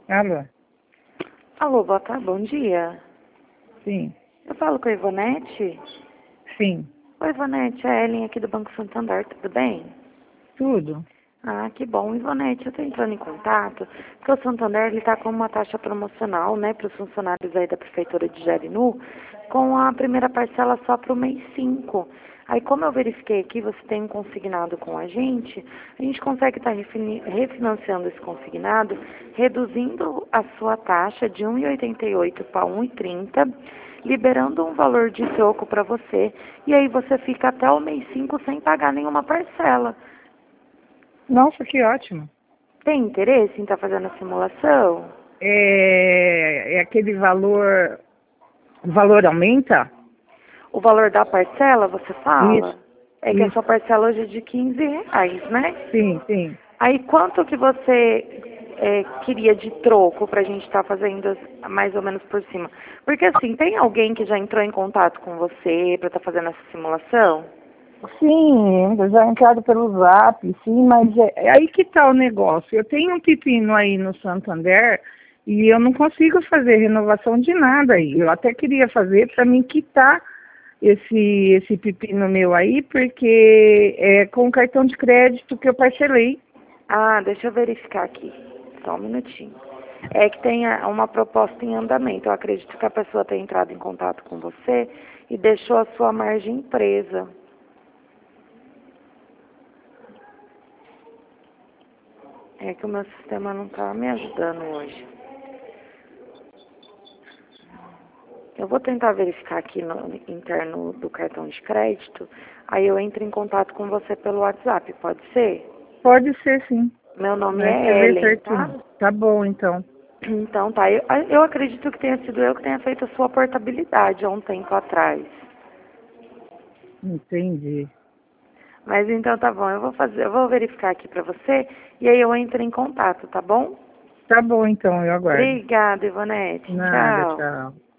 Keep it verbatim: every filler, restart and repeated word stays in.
Alô? Alô, boa tarde, bom dia. Sim, Eu falo com a Ivonete? sim. Oi, Ivonete, é a Ellen aqui do Banco Santander, tudo bem? Tudo? Ah, que bom. Ivonete, eu tô entrando em contato, porque o Santander, ele tá com uma taxa promocional, né, para os funcionários aí da Prefeitura de Jarinu, com a primeira parcela só para o mês cinco. Aí, como eu verifiquei aqui, você tem um consignado com a gente, a gente consegue estar refinanciando esse consignado, reduzindo a sua taxa de um vírgula oitenta e oito para um vírgula trinta, liberando um valor de troco para você, e aí você fica até o mês cinco sem pagar nenhuma parcela. Nossa, que ótimo. Tem interesse em estar fazendo a simulação? É, é aquele valor... O valor aumenta? O valor da parcela, você fala? Isso, É que a sua isso. parcela hoje é de quinze reais, né? Sim, sim. Aí quanto que você é, queria de troco pra gente estar fazendo as- mais ou menos por cima? Porque assim, tem alguém que já entrou em contato com você pra estar fazendo essa simulação? Sim, eu já entrado pelo Zap, sim, mas é, é aí que tá o negócio. Eu tenho um pepino aí no Santander e eu não consigo fazer renovação de nada aí. Eu até queria fazer para mim quitar esse, esse pepino meu aí, porque é com o cartão de crédito que eu parcelei. Ah, deixa eu verificar aqui. Só um minutinho. É que tem a- uma proposta em andamento. Eu acredito que a pessoa tenha entrado em contato com você e deixou a sua margem presa. É que o meu sistema não está me ajudando hoje. Eu vou tentar verificar aqui no interno do cartão de crédito, aí eu entro em contato com você pelo WhatsApp, pode ser? Pode ser, sim. Meu nome Né? Você é vê Ellen, tá? certinho. Tá bom, então. Então tá, eu, eu acredito que tenha sido eu que tenha feito a sua portabilidade há um tempo atrás. Entendi. Mas então tá bom, eu vou fazer, eu vou verificar aqui pra você e aí eu entro em contato, tá bom? Tá bom, então, eu aguardo. Obrigada, Ivonete. Nada, Tchau. tchau.